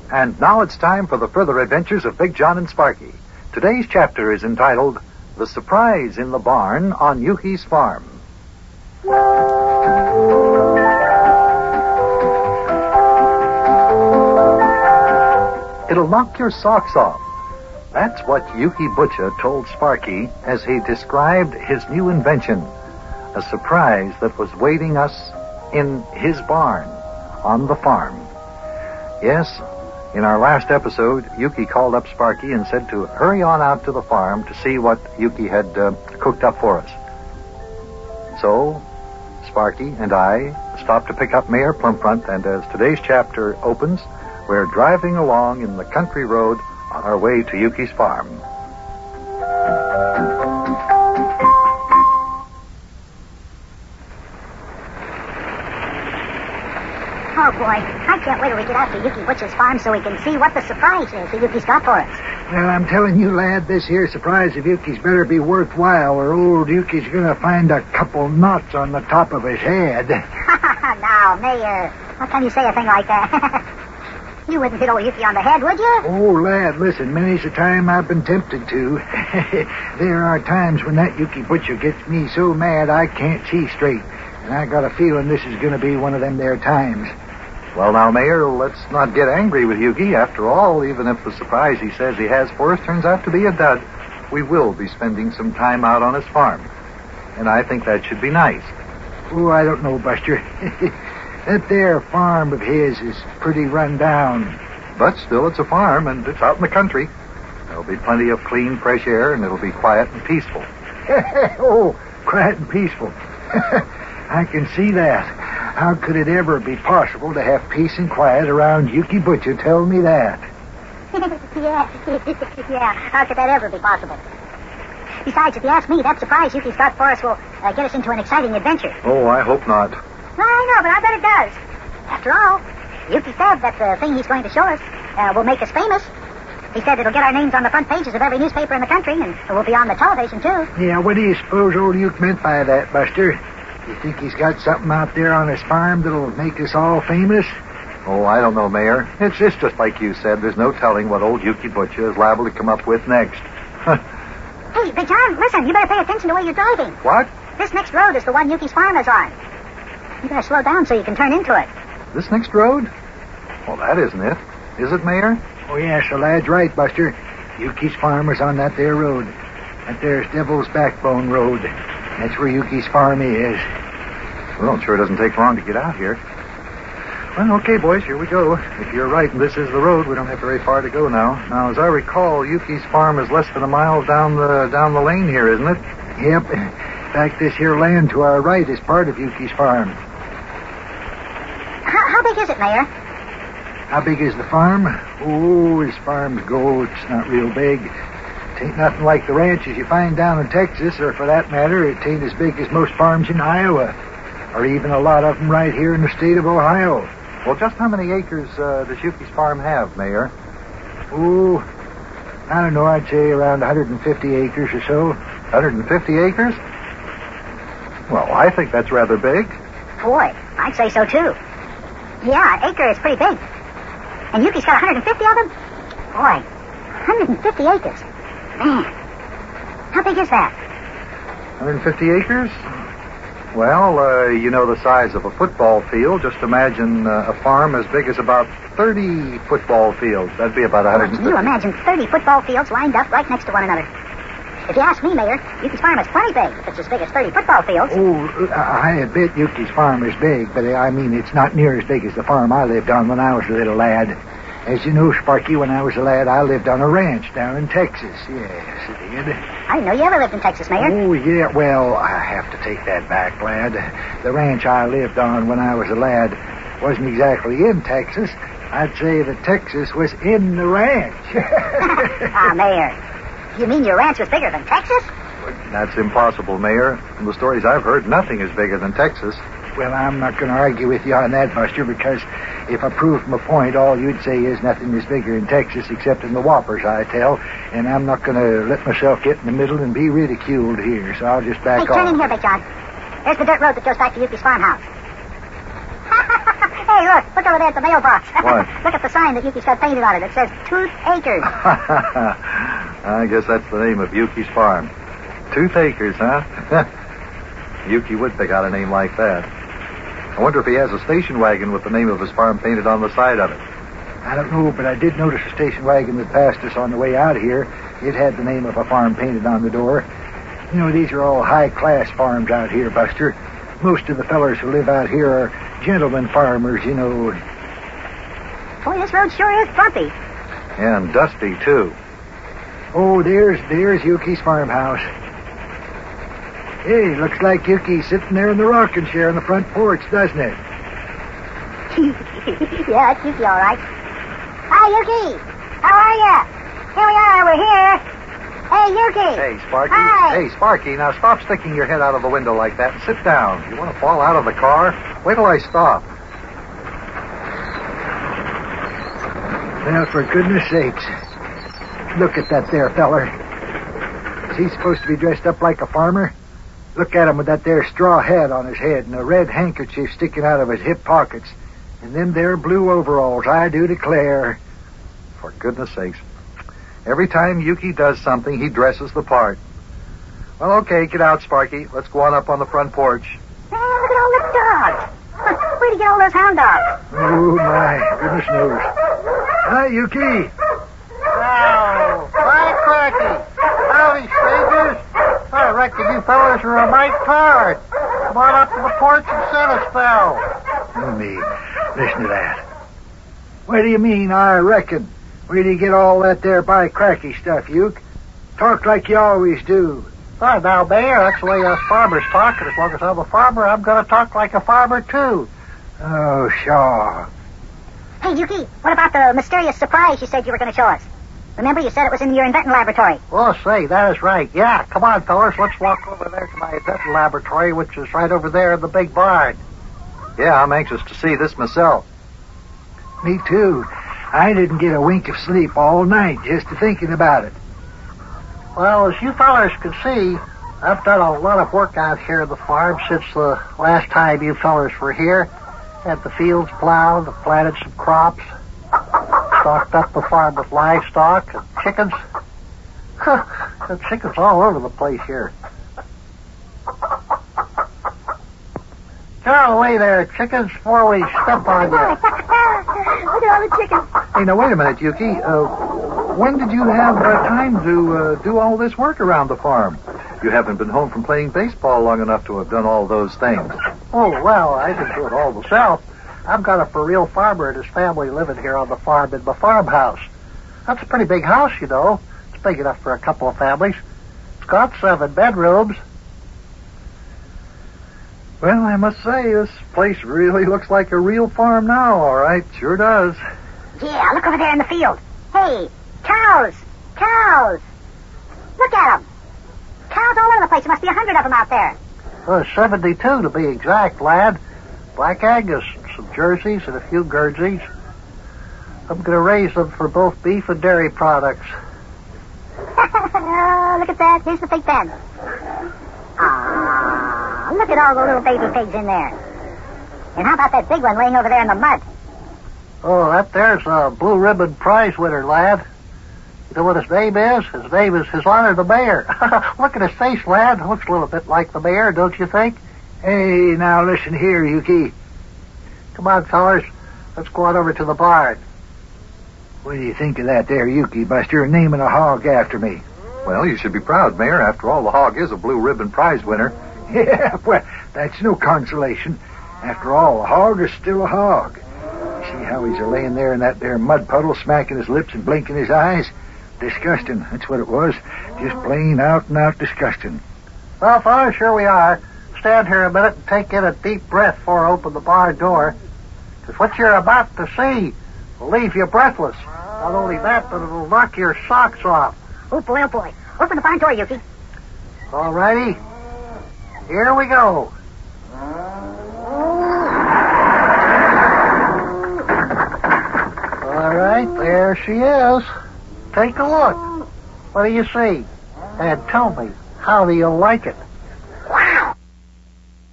And now it's time for the further adventures of Big John and Sparky. Today's chapter is entitled, The Surprise in the Barn on Yuki's Farm. It'll knock your socks off. That's what Yuki Butcher told Sparky as he described his new invention, a surprise that was waiting us in his barn on the farm. Yes, in our last episode, Yuki called up Sparky and said to hurry on out to the farm to see what Yuki had cooked up for us. So, Sparky and I stopped to pick up Mayor Plumpfront, and as today's chapter opens, we're driving along in the country road on our way to Yuki's farm. Oh, boy, I can't wait till we get out to Yuki Butcher's farm so we can see what the surprise is that Yuki's got for us. Well, I'm telling you, lad, this here surprise of Yuki's better be worthwhile, or old Yuki's gonna find a couple knots on the top of his head. Now, Mayor, how can you say a thing like that? You wouldn't hit old Yuki on the head, would you? Oh, lad, listen, many's the time I've been tempted to. There are times when that Yuki Butcher gets me so mad I can't see straight, and I got a feeling this is gonna be one of them there times. Well, now, Mayor, let's not get angry with Yuki. After all, even if the surprise he says he has for us turns out to be a dud, we will be spending some time out on his farm. And I think that should be nice. Oh, I don't know, Buster. That there farm of his is pretty run down. But still, it's a farm, and it's out in the country. There'll be plenty of clean, fresh air, and it'll be quiet and peaceful. Oh, quiet and peaceful. I can see that. How could it ever be possible to have peace and quiet around Yuki Butcher? Tell me that. Yeah, how could that ever be possible? Besides, if you ask me, that surprise Yuki's got for us will get us into an exciting adventure. Oh, I hope not. Well, I know, but I bet it does. After all, Yuki said that the thing he's going to show us will make us famous. He said it'll get our names on the front pages of every newspaper in the country, and we'll be on the television, too. Yeah, what do you suppose old Yuke meant by that, Buster? You think he's got something out there on his farm that'll make us all famous? Oh, I don't know, Mayor. It's just like you said. There's no telling what old Yuki Butcher is liable to come up with next. Hey, Big John, listen. You better pay attention to where you're driving. What? This next road is the one Yuki's farm is on. You better slow down so you can turn into it. This next road? Well, that isn't it. Is it, Mayor? Oh, yes, the lad's right, Buster. Yuki's farm is on that there road. That there's Devil's Backbone Road. That's where Yuki's farm is. Well, it sure doesn't take long to get out here. Well, okay, boys, here we go. If you're right and this is the road, we don't have very far to go now. Now, as I recall, Yuki's farm is less than a mile down the lane here, isn't it? Yep. In fact, this here land to our right is part of Yuki's farm. How big is it, Mayor? How big is the farm? Oh, as farms go, it's not real big. It ain't nothing like the ranches you find down in Texas, or for that matter, it ain't as big as most farms in Iowa, or even a lot of them right here in the state of Ohio. Well, just how many acres does Yuki's farm have, Mayor? Oh, I don't know, I'd say around 150 acres or so. 150 acres? Well, I think that's rather big. Boy, I'd say so, too. Yeah, an acre is pretty big. And Yuki's got 150 of them? Boy, 150 acres. Man, how big is that? 150 acres? Well, you know the size of a football field. Just imagine a farm as big as about 30 football fields. That'd be about 150. Can you imagine 30 football fields lined up right next to one another? If you ask me, Mayor, Yuki's farm is plenty big if it's as big as 30 football fields. Oh, I admit Yuki's farm is big, but I mean it's not near as big as the farm I lived on when I was a little lad. As you know, Sparky, when I was a lad, I lived on a ranch down in Texas. Yes, I did. I didn't know you ever lived in Texas, Mayor. Oh, yeah. Well, I have to take that back, lad. The ranch I lived on when I was a lad wasn't exactly in Texas. I'd say that Texas was in the ranch. Mayor, you mean your ranch was bigger than Texas? That's impossible, Mayor. From the stories I've heard, nothing is bigger than Texas. Well, I'm not going to argue with you on that, Buster, because if I proved my point, all you'd say is nothing is bigger in Texas except in the whoppers, I tell. And I'm not going to let myself get in the middle and be ridiculed here, so I'll just back off. Hey, turn in here, Big John. There's the dirt road that goes back to Yuki's farmhouse. Hey, look over there at the mailbox. What? Look at the sign that Yuki's got painted on it. It says Tooth Acres. I guess that's the name of Yuki's farm. Tooth Acres, huh? Yuki would pick out a name like that. I wonder if he has a station wagon with the name of his farm painted on the side of it. I don't know, but I did notice a station wagon that passed us on the way out here. It had the name of a farm painted on the door. You know, these are all high-class farms out here, Buster. Most of the fellers who live out here are gentlemen farmers, you know. Boy, this road sure is bumpy. And dusty, too. Oh, there's Yuki's farmhouse. Hey, looks like Yuki's sitting there in the rocking chair on the front porch, doesn't it? Yeah, it's Yuki, all right. Hi, Yuki. How are you? Here we are. We're here. Hey, Yuki. Hey, Sparky. Hi. Hey, Sparky, now stop sticking your head out of the window like that and sit down. You want to fall out of the car? Wait till I stop. Well, for goodness sakes. Look at that there feller. Is he supposed to be dressed up like a farmer? Look at him with that there straw hat on his head and a red handkerchief sticking out of his hip pockets. And them there blue overalls, I do declare. For goodness sakes. Every time Yuki does something, he dresses the part. Well, okay, get out, Sparky. Let's go on up on the front porch. Man, look at all the dogs. Where'd you get all those hound dogs? Oh, my goodness knows. Hi, Yuki. Oh, hi, Cracky. Howdy, strangers. I reckon you fellas are a mite tired. Come on up to the porch and set a spell. Oh, me. Listen to that. What do you mean, I reckon? Where do you get all that there by cracky stuff, Uke? Talk like you always do. Hi, now, Mayor, that's the way us farmers talk, and as long as I'm a farmer, I'm going to talk like a farmer, too. Oh, sure. Hey, Yuki, what about the mysterious surprise you said you were going to show us? Remember, you said it was in your inventing laboratory. Oh, say, that is right. Yeah, come on, fellas, let's walk over there to my inventing laboratory, which is right over there in the big barn. Yeah, I'm anxious to see this myself. Me too. I didn't get a wink of sleep all night just thinking about it. Well, as you fellas can see, I've done a lot of work out here at the farm since the last time you fellas were here. Had the fields plowed, planted some crops, stocked up the farm with livestock and chickens. There chickens all over the place here. Get out of the way there, chickens, before we step on you. Look at all the chickens. Hey, now, wait a minute, Yuki. When did you have time to do all this work around the farm? You haven't been home from playing baseball long enough to have done all those things. Oh, well, I didn't do it all myself. I've got a for-real farmer and his family living here on the farm in my farmhouse. That's a pretty big house, you know. It's big enough for a couple of families. It's got 7 bedrooms. Well, I must say, this place really looks like a real farm now, all right. Sure does. Yeah, look over there in the field. Hey, cows. Cows. Look at them. Cows all over the place. There must be 100 of them out there. 72 to be exact, lad. Black Angus, some Jerseys, and a few Guernseys. I'm going to raise them for both beef and dairy products. Oh, look at that. Here's the pig pen. Ah, look at all the little baby pigs in there. And how about that big one laying over there in the mud? Oh, that there's a blue ribbon prize winner, lad. You know what his name is? His name is His Honor the Mayor. Look at his face, lad. Looks a little bit like the mayor, don't you think? Hey, now listen here, Yuki. Come on, fellas. Let's go on over to the barn. What do you think of that there, Yuki, Buster, naming a hog after me? Well, you should be proud, Mayor. After all, the hog is a blue ribbon prize winner. Yeah, well, that's no consolation. After all, a hog is still a hog. You see how he's laying there in that there mud puddle, smacking his lips and blinking his eyes? Disgusting, that's what it was. Just plain out-and-out disgusting. Well, fellas, here we are. Stand here a minute and take in a deep breath before I open the barn door. Because what you're about to see will leave you breathless. Not only that, but it'll knock your socks off. Oh, boy, oh, boy. Open the barn door, Yuki. All righty. Here we go. All right, there she is. Take a look. What do you see? And tell me, how do you like it?